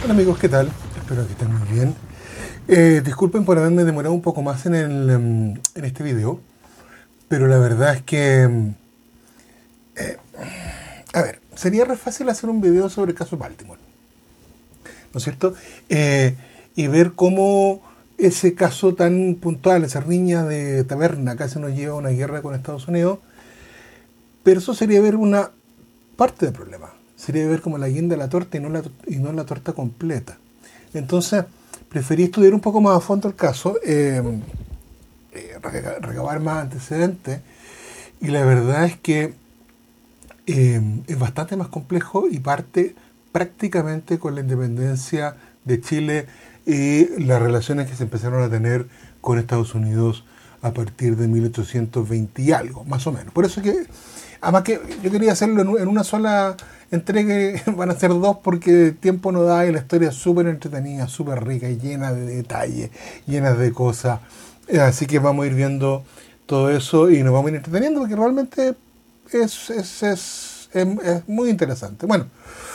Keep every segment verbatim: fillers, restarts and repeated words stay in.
Hola amigos, ¿qué tal? Espero que estén muy bien. Eh, disculpen por haberme demorado un poco más en, el, em, en este video, pero la verdad es que, em, eh, a ver, sería re fácil hacer un video sobre el caso Baltimore, ¿no es cierto? Eh, y ver cómo ese caso tan puntual, esa riña de taberna, casi nos lleva a una guerra con Estados Unidos, pero eso sería ver una parte del problema. Sería ver como la guinda de la torta y no la, y no la torta completa. Entonces, preferí estudiar un poco más a fondo el caso, eh, eh, recabar más antecedentes, y la verdad es que eh, es bastante más complejo y parte prácticamente con la independencia de Chile y las relaciones que se empezaron a tener con Estados Unidos a partir de mil ochocientos veinte y algo, más o menos. Por eso que, además que yo quería hacerlo en una sola entrega, van a ser dos porque el tiempo no da y la historia es súper entretenida, súper rica y llena de detalles, llena de cosas. Así que vamos a ir viendo todo eso y nos vamos a ir entreteniendo porque realmente es, es, es, es, es muy interesante. Bueno,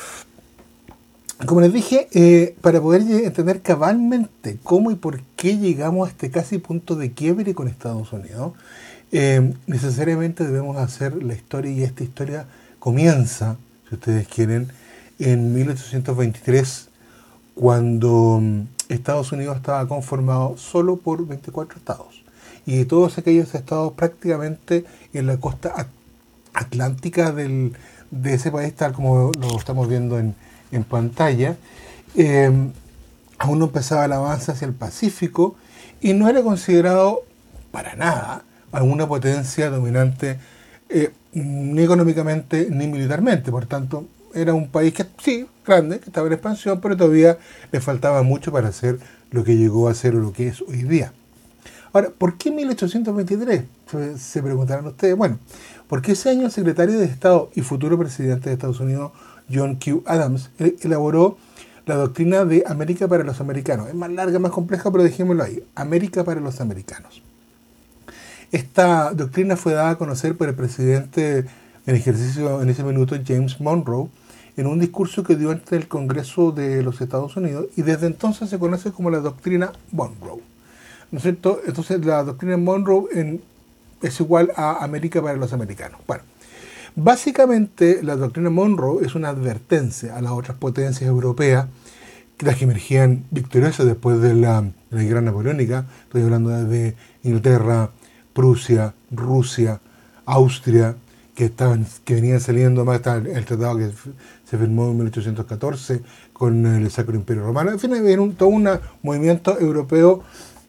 como les dije, eh, para poder entender cabalmente cómo y por qué llegamos a este casi punto de quiebre con Estados Unidos, eh, necesariamente debemos hacer la historia, y esta historia comienza, si ustedes quieren, en mil ochocientos veintitrés, cuando Estados Unidos estaba conformado solo por veinticuatro estados. Y todos aquellos estados prácticamente en la costa atlántica del, de ese país, tal como lo estamos viendo en, en pantalla, eh, aún no empezaba el avance hacia el Pacífico y no era considerado para nada alguna potencia dominante, eh, ni económicamente ni militarmente. Por tanto, era un país que sí, grande, que estaba en expansión, pero todavía le faltaba mucho para hacer lo que llegó a ser o lo que es hoy día. Ahora, ¿por qué mil ochocientos veintitrés? Se, se preguntarán ustedes. Bueno, porque ese año el secretario de Estado y futuro presidente de Estados Unidos, John Q. Adams, elaboró la doctrina de América para los americanos. Es más larga, más compleja, pero dejémoslo ahí. América para los americanos. Esta doctrina fue dada a conocer por el presidente en ejercicio en ese minuto, James Monroe, en un discurso que dio ante el Congreso de los Estados Unidos, y desde entonces se conoce como la doctrina Monroe, ¿no es cierto? Entonces la doctrina Monroe en, es igual a América para los americanos. Bueno, básicamente la doctrina Monroe es una advertencia a las otras potencias europeas, las que emergían victoriosas después de la, de la guerra napoleónica. Estoy hablando de Inglaterra, Prusia, Rusia, Austria, que estaban, que venían saliendo más hasta el tratado que se firmó en mil ochocientos catorce con el Sacro Imperio Romano. En fin, era un, todo un movimiento europeo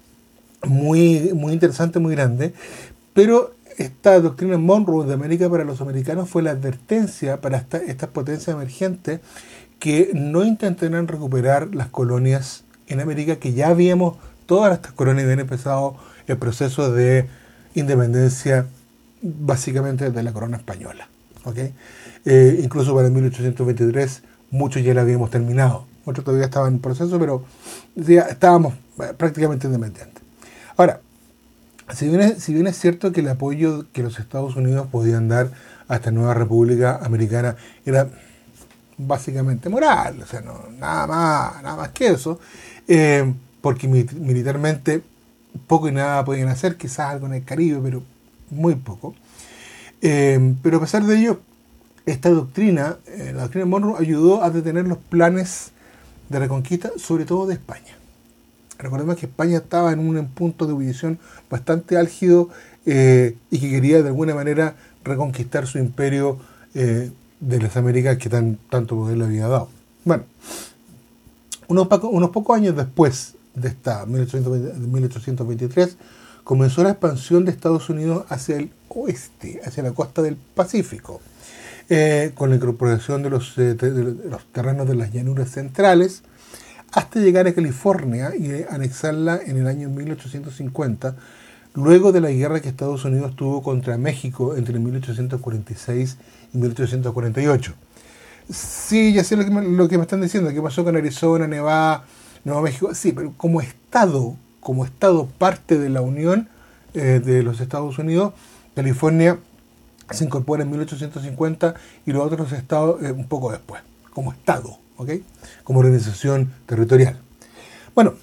muy, muy interesante, muy grande. Pero esta doctrina Monroe de América para los americanos fue la advertencia para esta, estas potencias emergentes que no intentarán recuperar las colonias en América, que ya habíamos, todas estas colonias habían empezado el proceso de independencia básicamente de la corona española. ¿Okay? Eh, incluso para mil ochocientos veintitrés muchos ya la habíamos terminado, otros todavía estaban en proceso, pero ya estábamos prácticamente independientes. Ahora, si bien, es, si bien es cierto que el apoyo que los Estados Unidos podían dar a esta nueva república americana era básicamente moral, o sea, no, nada más, nada más que eso, eh, porque militarmente poco y nada podían hacer, quizás algo en el Caribe, pero muy poco. Eh, pero a pesar de ello, esta doctrina, eh, la doctrina Monroe, ayudó a detener los planes de reconquista, sobre todo de España. Recordemos que España estaba en un punto de ebullición bastante álgido, eh, y que quería de alguna manera reconquistar su imperio eh, de las Américas que tan, tanto poder le había dado. Bueno, unos, poco, unos pocos años después de esta mil ochocientos veintitrés, comenzó la expansión de Estados Unidos hacia el oeste, hacia la costa del Pacífico, eh, con la incorporación de los, eh, de los terrenos de las llanuras centrales, hasta llegar a California y anexarla en el año mil ochocientos cincuenta, luego de la guerra que Estados Unidos tuvo contra México entre mil ochocientos cuarenta y seis y mil ochocientos cuarenta y ocho. Sí, ya sé lo que me, lo que me están diciendo, qué pasó con Arizona, Nevada, Nuevo México. Sí, pero como Estado, como Estado parte de la Unión eh, de los Estados Unidos, California se incorpora en mil ochocientos cincuenta y los otros estados eh, un poco después, como Estado, ¿ok? Como organización territorial. Bueno,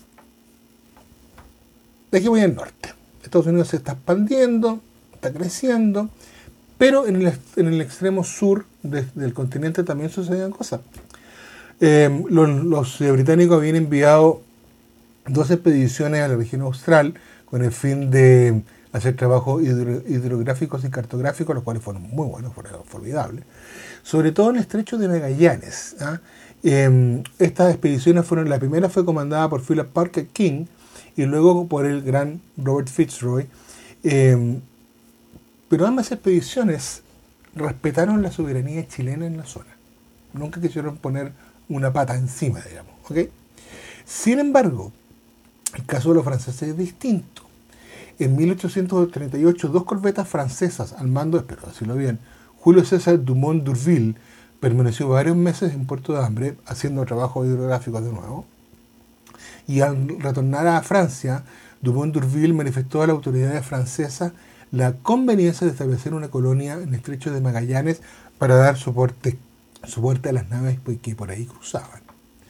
de aquí voy al norte. Estados Unidos se está expandiendo, está creciendo, pero en el, en el extremo sur de, del continente también sucedían cosas. Eh, los, los eh, británicos habían enviado dos expediciones a la región austral con el fin de hacer trabajos hidro, hidrográficos y cartográficos, los cuales fueron muy buenos, fueron formidables, sobre todo en el estrecho de Magallanes. ¿ah? Eh, estas expediciones fueron, la primera fue comandada por Philip Parker King y luego por el gran Robert Fitzroy, eh, pero ambas expediciones respetaron la soberanía chilena en la zona, nunca quisieron poner una pata encima, digamos, ¿ok? Sin embargo, el caso de los franceses es distinto. En mil ochocientos treinta y ocho, dos corbetas francesas al mando, espero decirlo bien, Julio César Dumont d'Urville, permaneció varios meses en Puerto de Hambre haciendo trabajos hidrográficos de nuevo. Y al retornar a Francia, Dumont d'Urville manifestó a las autoridades francesas la conveniencia de establecer una colonia en el estrecho de Magallanes para dar soporte, soporte a las naves que por ahí cruzaban.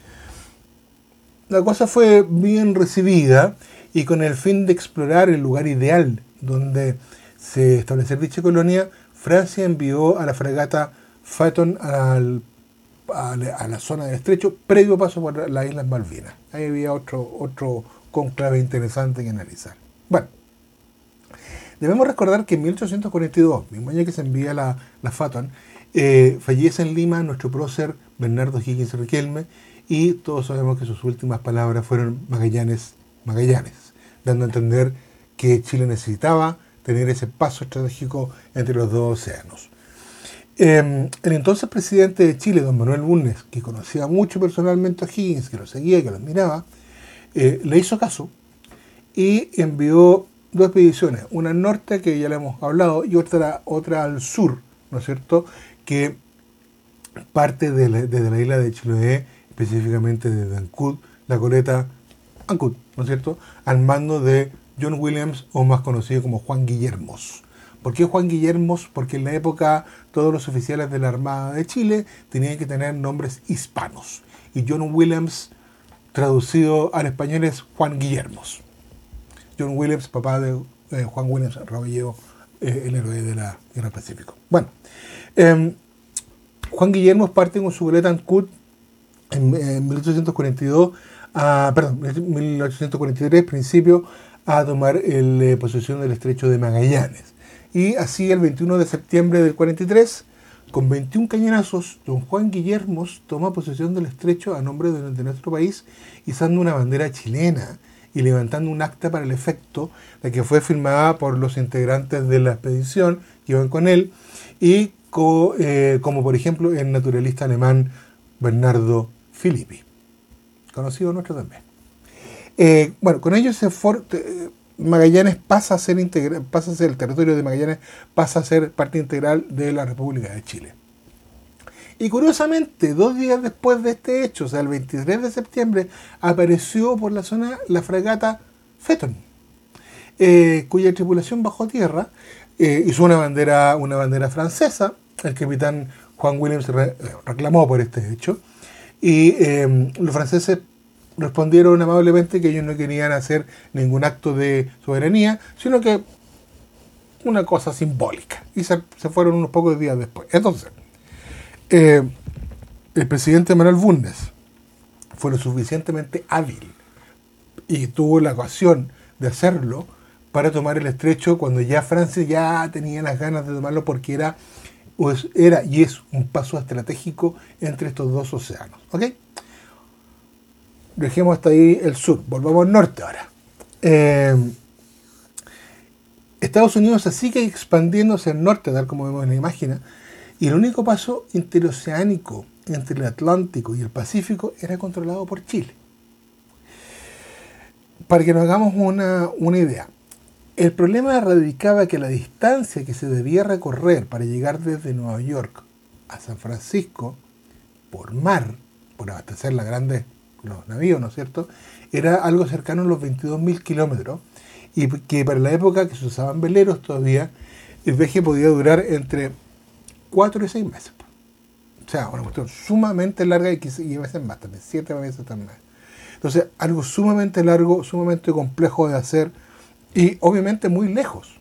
La cosa fue bien recibida y con el fin de explorar el lugar ideal donde se establecer dicha colonia, Francia envió a la fragata Phaeton al, a, la, a la zona del estrecho previo paso por las Islas Malvinas. Ahí había otro, otro conclave interesante que analizar. Bueno, debemos recordar que en mil ochocientos cuarenta y dos, mismo año que se envía la, la Phaeton, eh, fallece en Lima nuestro prócer Bernardo Higgins Riquelme, y todos sabemos que sus últimas palabras fueron Magallanes, Magallanes, dando a entender que Chile necesitaba tener ese paso estratégico entre los dos océanos. Eh, el entonces presidente de Chile, don Manuel Bulnes, que conocía mucho personalmente a Higgins, que lo seguía, que lo admiraba, eh, le hizo caso y envió dos expediciones, una al norte, que ya le hemos hablado, y otra, otra al sur, ¿no es cierto?, que parte de la, desde la isla de Chiloé, específicamente de Ancud, la goleta Ancud, ¿no es cierto?, al mando de John Williams, o más conocido como Juan Guillermos. ¿Por qué Juan Guillermos? Porque en la época todos los oficiales de la Armada de Chile tenían que tener nombres hispanos. Y John Williams, traducido al español, es Juan Guillermos. John Williams, papá de eh, Juan Williams Rabello, eh, el héroe de la Guerra del Pacífico. Bueno, eh, Juan Guillermos parte con su goleta Ancud en, en mil ochocientos cuarenta y dos, a, perdón, mil ochocientos cuarenta y tres, principio, a tomar el, eh, posesión del estrecho de Magallanes. Y así el veintiuno de septiembre del cuarenta y tres, con veintiún cañonazos, don Juan Guillermos toma posesión del estrecho a nombre de, de nuestro país, izando una bandera chilena y levantando un acta para el efecto, la que fue firmada por los integrantes de la expedición que iban con él, y co, eh, como por ejemplo el naturalista alemán Bernardo Filippi, conocido nuestro también. Eh, bueno, con ello se for, eh, Magallanes pasa a ser integra, pasa a ser el territorio de Magallanes pasa a ser parte integral de la República de Chile. Y curiosamente, dos días después de este hecho, o sea, el veintitrés de septiembre, apareció por la zona la fragata Phaeton, eh, cuya tripulación bajó a tierra, eh, hizo una bandera, una bandera francesa. El capitán Juan Williams re, reclamó por este hecho, y eh, los franceses respondieron amablemente que ellos no querían hacer ningún acto de soberanía, sino que una cosa simbólica, y se, se fueron unos pocos días después. Entonces, eh, el presidente Manuel Bulnes fue lo suficientemente hábil y tuvo la ocasión de hacerlo para tomar el estrecho cuando ya Francia ya tenía las ganas de tomarlo, porque era, pues, era y es un paso estratégico entre estos dos océanos. ¿Ok? Dejemos hasta ahí el sur, volvamos al norte ahora. Eh, Estados Unidos se sigue expandiéndose al norte, tal como vemos en la imagen, y el único paso interoceánico entre el Atlántico y el Pacífico era controlado por Chile. Para que nos hagamos una, una idea, el problema radicaba que la distancia que se debía recorrer para llegar desde Nueva York a San Francisco por mar, por abastecer la grande, los navíos, ¿no es cierto?, era algo cercano a los veintidós mil kilómetros, y que para la época que se usaban veleros todavía, el viaje podía durar entre cuatro y seis meses. O sea, una cuestión sumamente larga y, quizá, y a veces más también, siete veces también. Entonces, algo sumamente largo, sumamente complejo de hacer y obviamente muy lejos.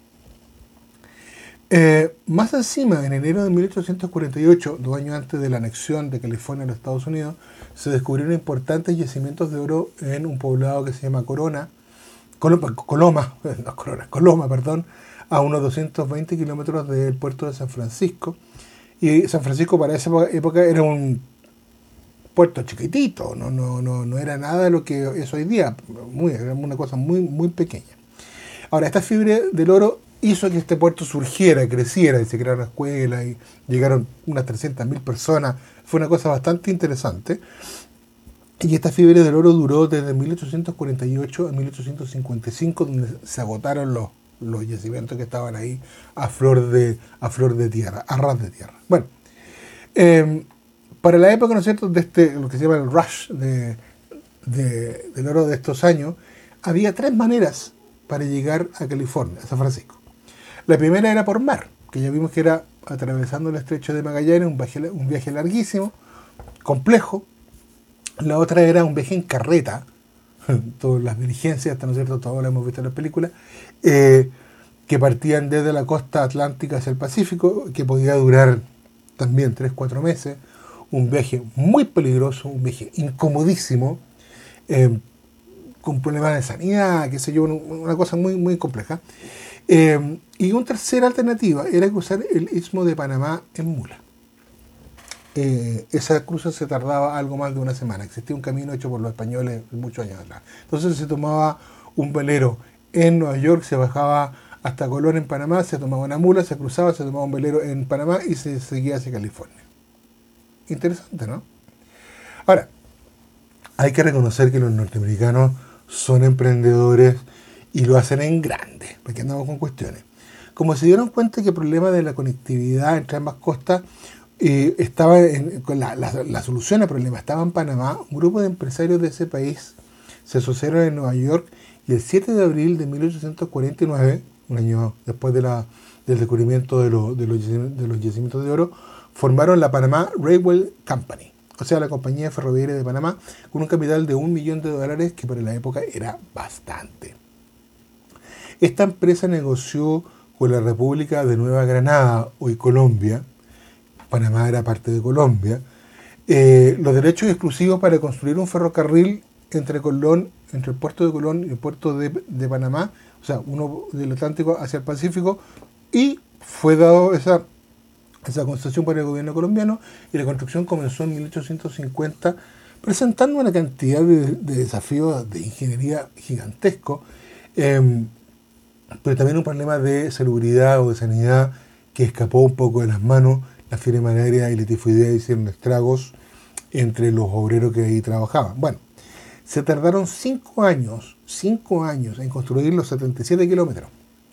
Eh, más encima, en enero de mil ochocientos cuarenta y ocho, dos años antes de la anexión de California a los Estados Unidos, se descubrieron importantes yacimientos de oro en un poblado que se llama Corona, Coloma, Coloma, no, Corona, Coloma, perdón, a unos doscientos veinte kilómetros del puerto de San Francisco. Y San Francisco para esa época era un puerto chiquitito, no, no, no, no era nada de lo que es hoy día, muy, era una cosa muy, muy pequeña. Ahora, esta fiebre del oro hizo que este puerto surgiera, creciera, y se crearon escuelas y llegaron unas trescientas mil personas. Fue una cosa bastante interesante. Y esta fiebre del oro duró desde mil ochocientos cuarenta y ocho a mil ochocientos cincuenta y cinco, donde se agotaron los, los yacimientos que estaban ahí a flor de, a flor de tierra, a ras de tierra. Bueno, eh, para la época, ¿no es cierto?, de este, lo que se llama el rush de, de, del oro de estos años, había tres maneras para llegar a California, a San Francisco. La primera era por mar, que ya vimos que era atravesando el estrecho de Magallanes, un viaje, un viaje larguísimo, complejo. La otra era un viaje en carreta, todas las diligencias, ¿no es cierto?, todo lo hemos visto en las películas, eh, que partían desde la costa atlántica hacia el Pacífico, que podía durar también tres, cuatro meses, un viaje muy peligroso, un viaje incomodísimo, eh, con problemas de sanidad, qué sé yo, una cosa muy, muy compleja. Eh, y una tercera alternativa era cruzar el Istmo de Panamá en mula. Eh, esa cruza se tardaba algo más de una semana. Existía un camino hecho por los españoles muchos años atrás. Entonces se tomaba un velero en Nueva York, se bajaba hasta Colón en Panamá, se tomaba una mula, se cruzaba, se tomaba un velero en Panamá y se seguía hacia California. Interesante, ¿no? Ahora, hay que reconocer que los norteamericanos son emprendedores y lo hacen en grande, porque andamos con cuestiones. Como se dieron cuenta que el problema de la conectividad entre ambas costas eh, estaba en, con la, la, la solución al problema estaba en Panamá, un grupo de empresarios de ese país se asociaron en Nueva York y el siete de abril de mil ochocientos cuarenta y nueve, un año después de la, del descubrimiento de, lo, de, los, de los yacimientos de oro, formaron la Panama Railway Company, o sea, la compañía ferroviaria de Panamá, con un capital de un millón de dólares, que para la época era bastante. Esta empresa negoció con la República de Nueva Granada, hoy Colombia, Panamá era parte de Colombia, eh, los derechos exclusivos para construir un ferrocarril entre Colón, entre el puerto de Colón y el puerto de, de Panamá, o sea, uno del Atlántico hacia el Pacífico, y fue dado esa, esa concesión por el gobierno colombiano, y la construcción comenzó en mil ochocientos cincuenta, presentando una cantidad de, de desafíos de ingeniería gigantescos, eh, pero también un problema de salubridad o de sanidad que escapó un poco de las manos. La fiebre malaria y la tifoidea hicieron estragos entre los obreros que ahí trabajaban. Bueno, se tardaron cinco años, cinco años en construir los setenta y siete kilómetros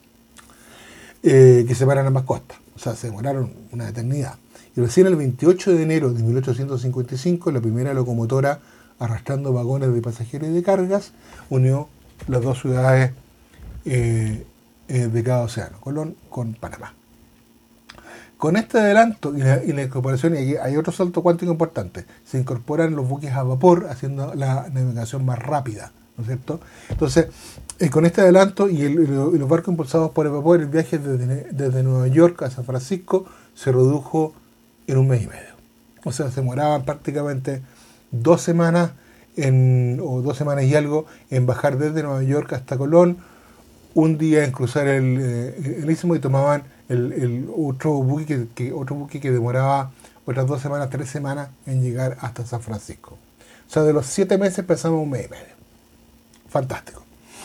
eh, que separan ambas costas. O sea, se demoraron una eternidad. Y recién el veintiocho de enero de mil ochocientos cincuenta y cinco, la primera locomotora arrastrando vagones de pasajeros y de cargas unió las dos ciudades eh, eh, de cada océano, Colón con Panamá. Con este adelanto y la, y la incorporación, y aquí hay otro salto cuántico importante, se incorporan los buques a vapor, haciendo la navegación más rápida, ¿no es cierto? Entonces, eh, con este adelanto y, el, y, lo, y los barcos impulsados por el vapor, el viaje desde, desde Nueva York a San Francisco se redujo en un mes y medio. O sea, se demoraban prácticamente dos semanas, en, o dos semanas y algo, en bajar desde Nueva York hasta Colón, un día en cruzar el, eh, el istmo y tomaban el, el otro buque que, que otro buque que demoraba otras dos semanas, tres semanas en llegar hasta San Francisco. O sea, de los siete meses pasamos un mes y medio. Fantástico.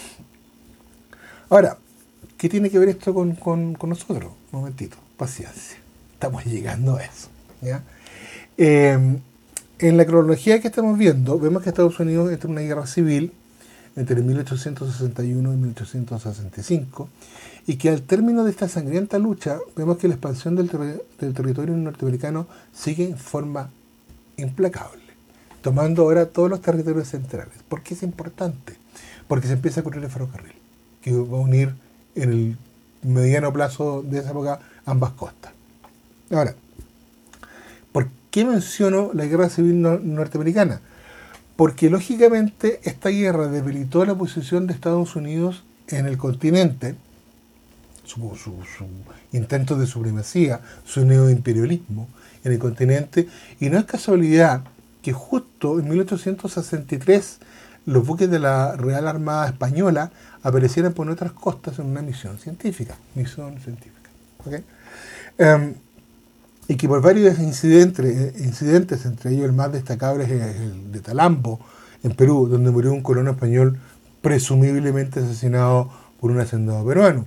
Ahora, ¿qué tiene que ver esto con, con, con nosotros? Un momentito, paciencia. Estamos llegando a eso, ¿ya? Eh, en la cronología que estamos viendo, vemos que Estados Unidos entra en una guerra civil entre mil ochocientos sesenta y uno y mil ochocientos sesenta y cinco, y que al término de esta sangrienta lucha vemos que la expansión del, ter- del territorio norteamericano sigue en forma implacable, tomando ahora todos los territorios centrales. ¿Por qué es importante? Porque se empieza a construir el ferrocarril, que va a unir en el mediano plazo de esa época ambas costas. Ahora, ¿por qué menciono la guerra civil no- norteamericana? Porque lógicamente esta guerra debilitó la posición de Estados Unidos en el continente, su, su, su intento de supremacía, su neoimperialismo en el continente, y no es casualidad que justo en mil ochocientos sesenta y tres los buques de la Real Armada Española aparecieran por nuestras costas en una misión científica, misión científica, ¿ok? Um, y que por varios incidentes, incidentes, entre ellos el más destacable es el de Talambo, en Perú, donde murió un colono español presumiblemente asesinado por un hacendado peruano.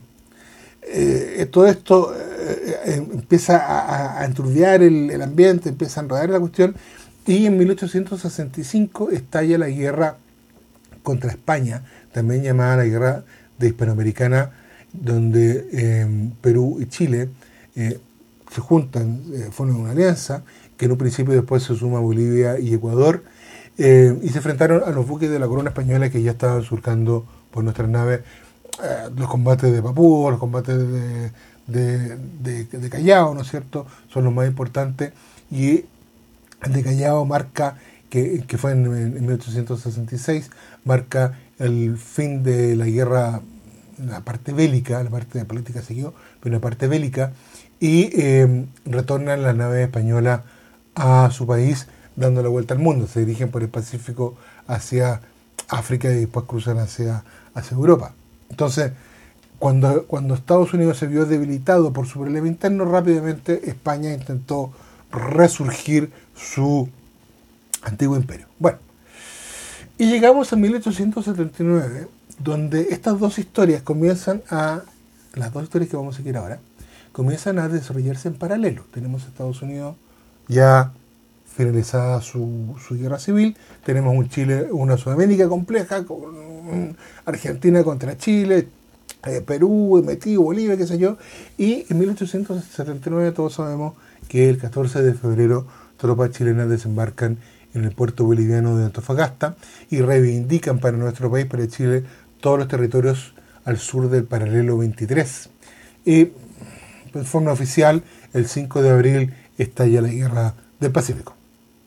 Eh, todo esto eh, eh, empieza a, a enturbiar el, el ambiente, empieza a enredar la cuestión, y en mil ochocientos sesenta y cinco estalla la guerra contra España, también llamada la guerra de Hispanoamericana, donde eh, Perú y Chile eh, se juntan, eh, forman una alianza, que en un principio después se suma Bolivia y Ecuador, eh, y se enfrentaron a los buques de la corona española que ya estaban surcando por nuestras naves eh, los combates de Papúa, los combates de, de, de, de Callao, ¿no es cierto?, son los más importantes, y el de Callao marca, que, que fue en, en mil ochocientos sesenta y seis, marca el fin de la guerra, la parte bélica, la parte de política siguió, pero la parte bélica, y eh, retornan las naves españolas a su país, dando la vuelta al mundo. Se dirigen por el Pacífico hacia África y después cruzan hacia, hacia Europa. Entonces, cuando, cuando Estados Unidos se vio debilitado por su problema interno, rápidamente España intentó resurgir su antiguo imperio. Bueno, y llegamos a mil ochocientos setenta y nueve, donde estas dos historias comienzan a, las dos historias que vamos a seguir ahora, comienzan a desarrollarse en paralelo. Tenemos a Estados Unidos ya finalizada su, su guerra civil, tenemos un Chile, una Sudamérica compleja, con Argentina contra Chile, eh, Perú, metido, Bolivia, qué sé yo, y en mil ochocientos setenta y nueve todos sabemos que el catorce de febrero tropas chilenas desembarcan en el puerto boliviano de Antofagasta y reivindican para nuestro país, para Chile, todos los territorios al sur del paralelo veintitrés. Y en forma oficial, el cinco de abril estalla la guerra del Pacífico.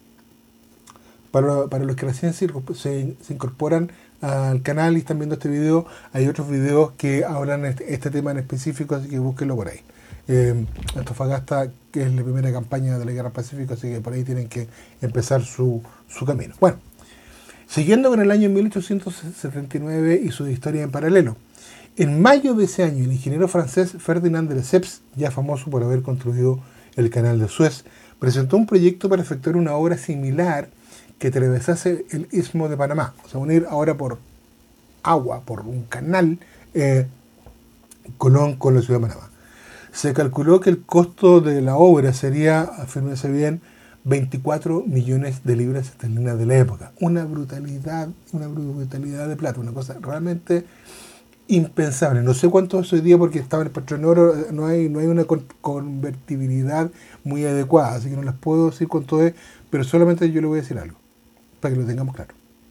Para, para los que recién se, se, se incorporan al canal y están viendo este video, hay otros videos que hablan este, este tema en específico, así que búsquenlo por ahí. Eh, Antofagasta, que es la primera campaña de la Guerra Pacífico, así que por ahí tienen que empezar su, su camino. Bueno, siguiendo con el año mil ochocientos setenta y nueve y su historia en paralelo. En mayo de ese año, el ingeniero francés Ferdinand de Lesseps, ya famoso por haber construido el canal de Suez, presentó un proyecto para efectuar una obra similar que atravesase el Istmo de Panamá, o sea, unir ahora por agua, por un canal, eh, Colón con la ciudad de Panamá. Se calculó que el costo de la obra sería, afírmese bien, veinticuatro millones de libras esterlinas de la época. Una brutalidad, una brutalidad de plata, una cosa realmente impensable. No sé cuánto es hoy día porque estaba en el patrón oro, no hay, no hay una con, convertibilidad muy adecuada, así que no las puedo decir cuánto es, pero solamente yo le voy a decir algo, para que lo tengamos claro.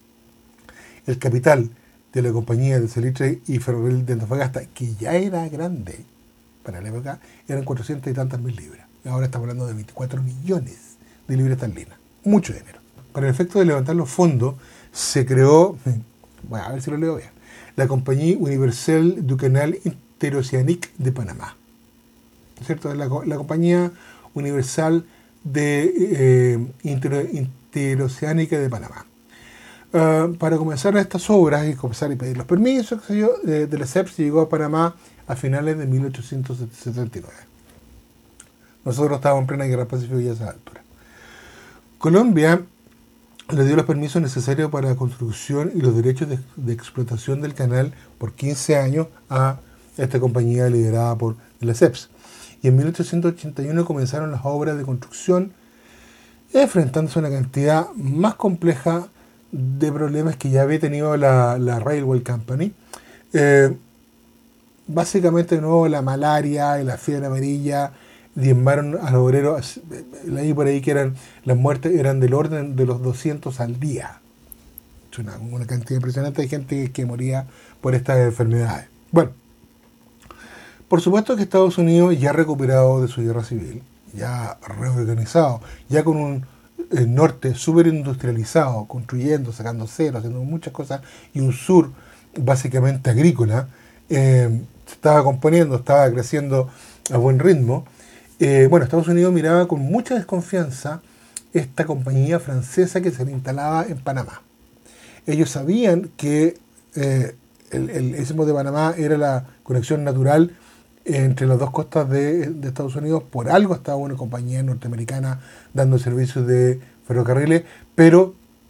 El capital de la compañía de Salitre y Ferrocarril de Antofagasta, que ya era grande para la época, eran cuatrocientas y tantas mil libras. Ahora estamos hablando de veinticuatro millones de libras esterlinas. Mucho dinero. Para el efecto de levantar los fondos, se creó, bueno, a ver si lo leo bien, la Compañía Universelle du Canal Interoceanique de Panamá. ¿Cierto? La, la Compañía Universal de eh, Inter, Interoceánica de Panamá. Uh, para comenzar estas obras y comenzar y pedir los permisos, qué sé yo, de, de Lesseps llegó a Panamá a finales de mil ochocientos setenta y nueve. Nosotros estábamos en plena guerra pacífica y a esa altura. Colombia le dio los permisos necesarios para la construcción y los derechos de, de explotación del canal por quince años a esta compañía liderada por Lesseps. Y en mil ochocientos ochenta y uno comenzaron las obras de construcción, enfrentándose a una cantidad más compleja de problemas que ya había tenido la, la Railway Company. Eh, básicamente, de nuevo, la malaria y la fiebre amarilla diezmaron a los obreros. Leí por ahí que eran las muertes eran del orden de los doscientos al día. Es una, una cantidad impresionante de gente que, que moría por estas enfermedades. Bueno, por supuesto que Estados Unidos, ya recuperado de su guerra civil, ya reorganizado, ya con un eh, norte súper industrializado, construyendo, sacando cero, haciendo muchas cosas, y un sur básicamente agrícola, eh, se estaba componiendo, estaba creciendo a buen ritmo. Eh, bueno, Estados Unidos miraba con mucha desconfianza esta compañía francesa que se le instalaba en Panamá. Ellos sabían que eh, el, el istmo de Panamá era la conexión natural entre las dos costas de, de Estados Unidos. Por algo estaba una compañía norteamericana dando servicios de ferrocarriles, pero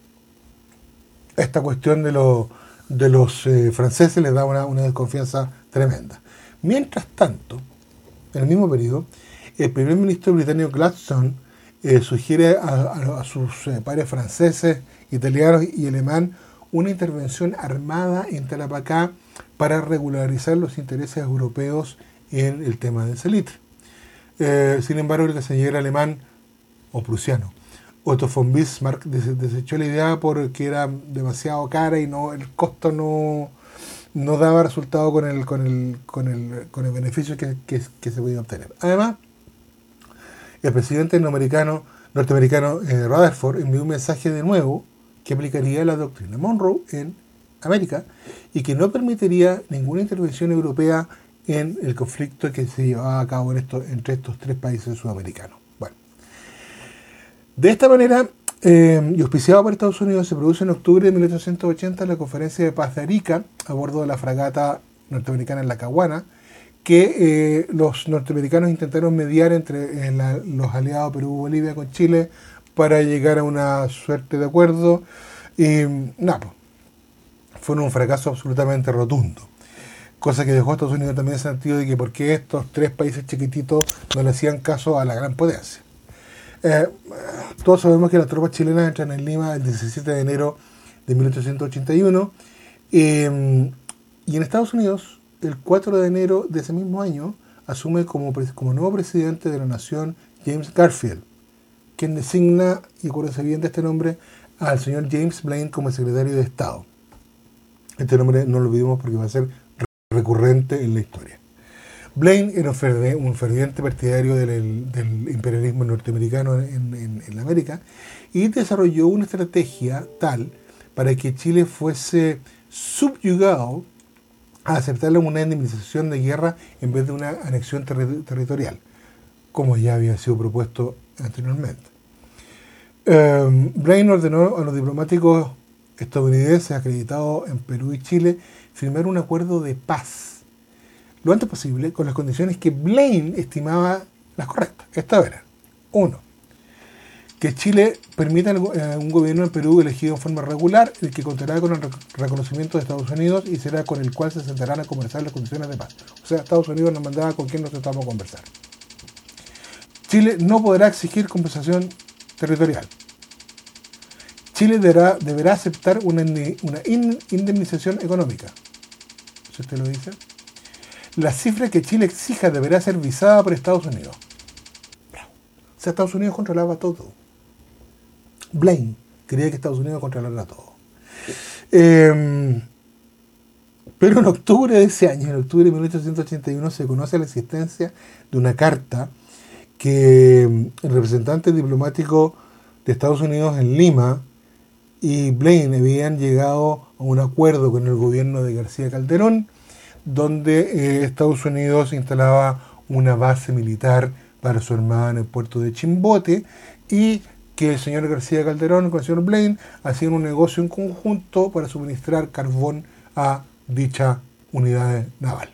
esta cuestión de, lo, de los eh, franceses les da una, una desconfianza tremenda. Mientras tanto, en el mismo periodo, el primer ministro británico Gladstone eh, sugiere a, a, a sus eh, pares franceses, italianos y alemán una intervención armada en Tarapacá para regularizar los intereses europeos en el tema del salitre. Eh, sin embargo, el canciller alemán o prusiano Otto von Bismarck desechó la idea porque era demasiado cara y no el costo no, no daba resultado con el, con el, con el, con el beneficio que, que, que se podía obtener. Además, el presidente norteamericano, norteamericano eh, Rutherford envió un mensaje de nuevo que aplicaría la doctrina Monroe en América y que no permitiría ninguna intervención europea en el conflicto que se llevaba a cabo en esto, entre estos tres países sudamericanos. Bueno, de esta manera, eh, y auspiciado por Estados Unidos, se produce en octubre de mil ochocientos ochenta la conferencia de paz de Arica a bordo de la fragata norteamericana en la Caguana, que eh, los norteamericanos intentaron mediar entre eh, la, los aliados Perú-Bolivia con Chile para llegar a una suerte de acuerdo. Y nada, pues, fue un fracaso absolutamente rotundo. Cosa que dejó a Estados Unidos también en el sentido de que por qué estos tres países chiquititos no le hacían caso a la gran potencia. Eh, todos sabemos que las tropas chilenas entran en Lima el diecisiete de enero de mil ochocientos ochenta y uno eh, y en Estados Unidos el cuatro de enero de ese mismo año asume como, como nuevo presidente de la nación James Garfield, quien designa, y acuérdense bien de este nombre, al señor James Blaine como secretario de Estado. Este nombre no lo olvidemos porque va a ser recurrente en la historia. Blaine era un ferviente partidario del, del imperialismo norteamericano en, en, en América y desarrolló una estrategia tal para que Chile fuese subyugado a aceptar una indemnización de guerra en vez de una anexión ter- territorial, como ya había sido propuesto anteriormente. Um, Blaine ordenó a los diplomáticos estadounidenses acreditados en Perú y Chile firmar un acuerdo de paz lo antes posible con las condiciones que Blaine estimaba las correctas. Esta era, uno, que Chile permita un gobierno en Perú elegido en forma regular, el que contará con el reconocimiento de Estados Unidos y será con el cual se sentarán a conversar las condiciones de paz. O sea, Estados Unidos nos mandaba con quién nos sentamos a conversar. Chile no podrá exigir compensación territorial. Chile deberá, deberá aceptar una, una indemnización económica. ¿Si usted lo dice? La cifra que Chile exija deberá ser visada por Estados Unidos. O sea, Estados Unidos controlaba todo. Blaine quería que Estados Unidos controlara todo. Eh, pero en octubre de ese año, en octubre de mil ochocientos ochenta y uno, se conoce la existencia de una carta que el representante diplomático de Estados Unidos en Lima y Blaine habían llegado a un acuerdo con el gobierno de García Calderón, donde eh, Estados Unidos instalaba una base militar para su hermana en el puerto de Chimbote y que el señor García Calderón con el señor Blaine hacían un negocio en conjunto para suministrar carbón a dicha unidad naval.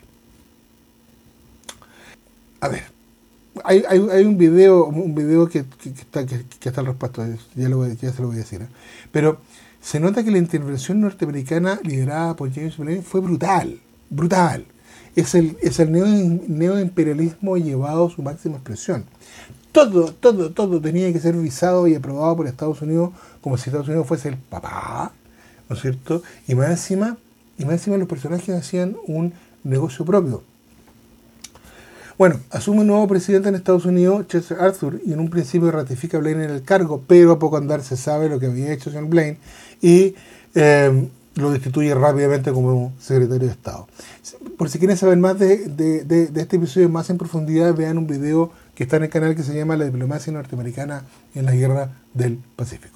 A ver, hay, hay, hay un video un video que, que, que, está, que, que está al respecto, ya, lo voy, ya se lo voy a decir, ¿eh? Pero se nota que la intervención norteamericana liderada por James Blaine fue brutal. Brutal. Es el, es el neo, neoimperialismo llevado a su máxima expresión. Todo, todo, todo tenía que ser visado y aprobado por Estados Unidos como si Estados Unidos fuese el papá, ¿no es cierto? Y más encima, y más encima los personajes hacían un negocio propio. Bueno, asume un nuevo presidente en Estados Unidos, Chester Arthur, y en un principio ratifica a Blaine en el cargo, pero a poco andar se sabe lo que había hecho el señor Blaine y eh, lo destituye rápidamente como secretario de Estado. Por si quieren saber más de, de, de, de este episodio más en profundidad, vean un video que está en el canal que se llama La diplomacia norteamericana en la guerra del Pacífico.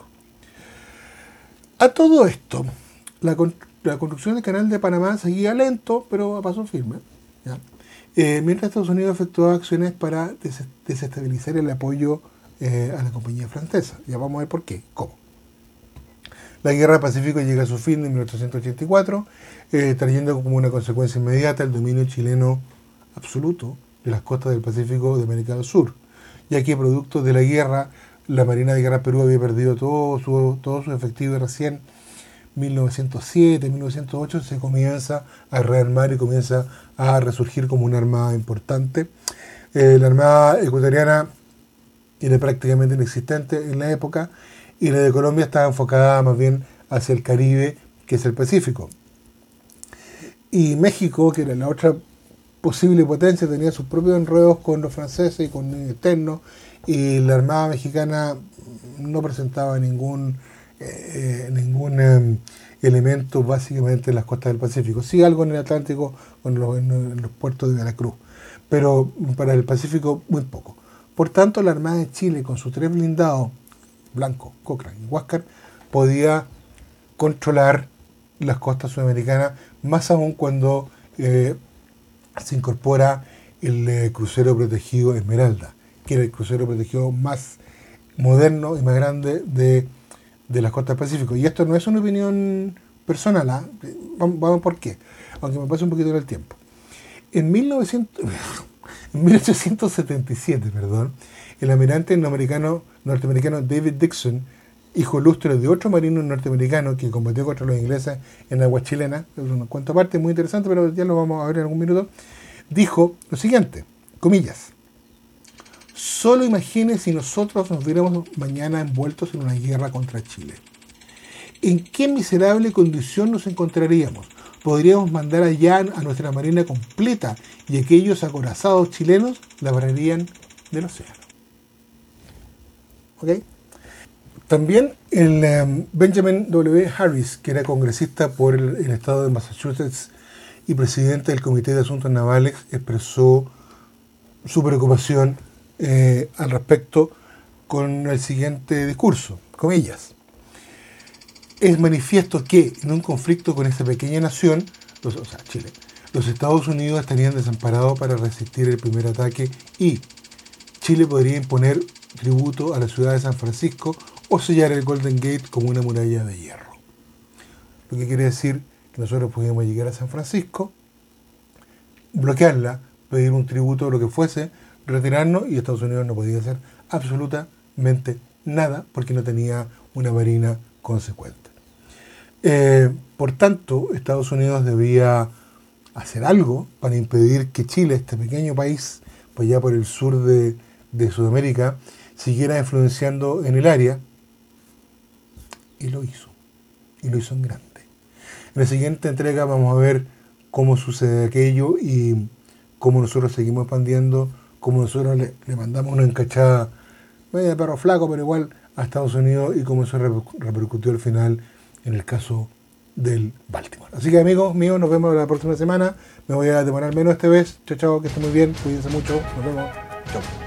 A todo esto, la, la construcción del canal de Panamá seguía lento, pero a paso firme, ¿ya? Eh, mientras Estados Unidos efectuaba acciones para des desestabilizar el apoyo eh, a la compañía francesa. Ya vamos a ver por qué, cómo. La guerra del Pacífico llega a su fin en mil ochocientos ochenta y cuatro, eh, trayendo como una consecuencia inmediata el dominio chileno absoluto de las costas del Pacífico de América del Sur, ya que producto de la guerra, la Marina de Guerra Perú había perdido todo su, todo su efectivo y recién mil novecientos siete, mil novecientos ocho se comienza a rearmar y comienza a resurgir como una armada importante. Eh, la armada ecuatoriana era prácticamente inexistente en la época y la de Colombia estaba enfocada más bien hacia el Caribe, que es el Pacífico. Y México, que era la otra posible potencia, tenía sus propios enredos con los franceses y con los externos, y la Armada Mexicana no presentaba ningún eh, ningún eh, elemento básicamente en las costas del Pacífico. Sí algo en el Atlántico o en los, en los puertos de Veracruz, pero para el Pacífico muy poco. Por tanto, la Armada de Chile, con sus tres blindados, Blanco, Cochrane y Huáscar, podía controlar las costas sudamericanas, más aún cuando eh, se incorpora el eh, crucero protegido Esmeralda, que era el crucero protegido más moderno y más grande de, de las costas del Pacífico. Y esto no es una opinión personal, ¿eh? vamos, vamos por qué, aunque me pase un poquito del tiempo. En, mil novecientos, en mil ochocientos setenta y siete, perdón, el almirante norteamericano, norteamericano David Dixon, hijo lustre de otro marino norteamericano que combatió contra los ingleses en aguas chilenas, es un cuento aparte muy interesante, pero ya lo vamos a ver en algún minuto, dijo lo siguiente, comillas: solo imagine si nosotros nos viéramos mañana envueltos en una guerra contra Chile. ¿En qué miserable condición nos encontraríamos? Podríamos mandar allá a nuestra marina completa y aquellos acorazados chilenos la barrerían del océano. ¿Ok? También el um, Benjamin W. Harris, que era congresista por el, el estado de Massachusetts y presidente del Comité de Asuntos Navales, expresó su preocupación eh, al respecto con el siguiente discurso, comillas: es manifiesto que en un conflicto con esta pequeña nación, los, o sea, Chile, los Estados Unidos estarían desamparados para resistir el primer ataque y Chile podría imponer tributo a la ciudad de San Francisco o sellar el Golden Gate como una muralla de hierro. Lo que quiere decir que nosotros podíamos llegar a San Francisco, bloquearla, pedir un tributo o lo que fuese, retirarnos, y Estados Unidos no podía hacer absolutamente nada porque no tenía una marina consecuente. Eh, por tanto, Estados Unidos debía hacer algo para impedir que Chile, este pequeño país, pues ya por el sur de, de Sudamérica, siguiera influenciando en el área, y lo hizo, y lo hizo en grande. En la siguiente entrega vamos a ver cómo sucede aquello y cómo nosotros seguimos expandiendo, cómo nosotros le, le mandamos una encachada media de perro flaco, pero igual a Estados Unidos, y cómo eso repercutió al final en el caso del Baltimore. Así que, amigos míos, nos vemos la próxima semana. Me voy a demorar menos esta vez. Chao, chao, que estén muy bien, cuídense mucho, nos vemos. Chao.